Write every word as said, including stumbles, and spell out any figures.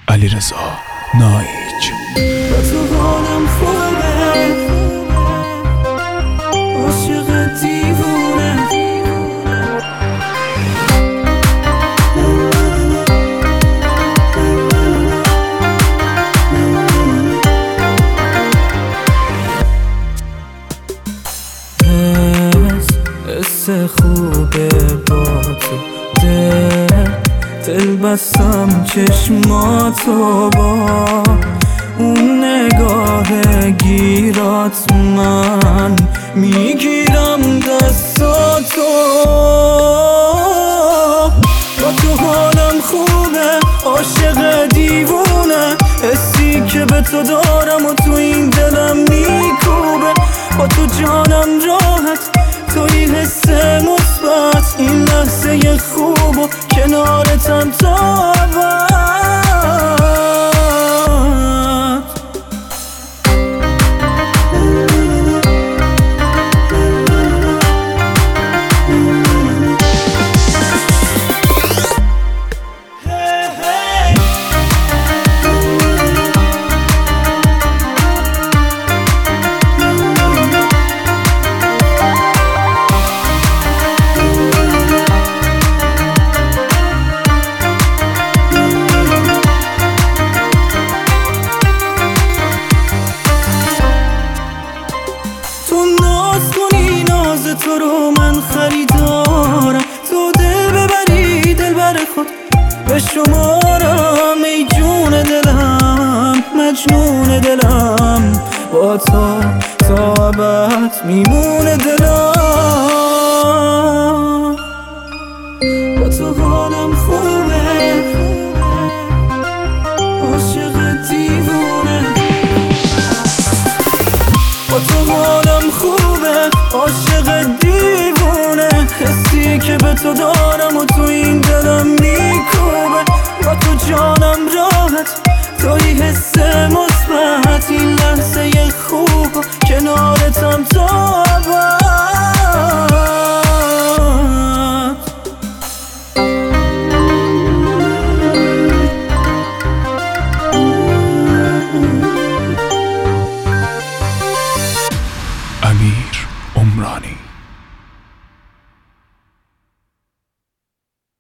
علیرضا نایک. با تو حالم خوبه، عاشق دیوونه. حس خوبه با تو، دل دل بستم چشماتو با اون نگاه گیرات، من میگیرم دستاتو. با تو حالم خوبه، عاشق دیوونه. حسی که به تو دارم و تو این دلم میکوبه. با تو جانم راحت، توی حس مثبت. این لحظه خوب و کنارتم تا ابد. تو رو من خریدارم، تو دل ببری دل بر خود به شمارم. ای جون دلم، مجنون دلم، با تو تا ابد میمونه دلم. با تو حالم خوبه، عاشق دیوونه. با تو حالم خوبه، عاشق دیوونه. حسی که به تو دارم و تو این دلم میکوبه. با تو جانم راحت، توی حس مثبت. این لحظه خوب کنار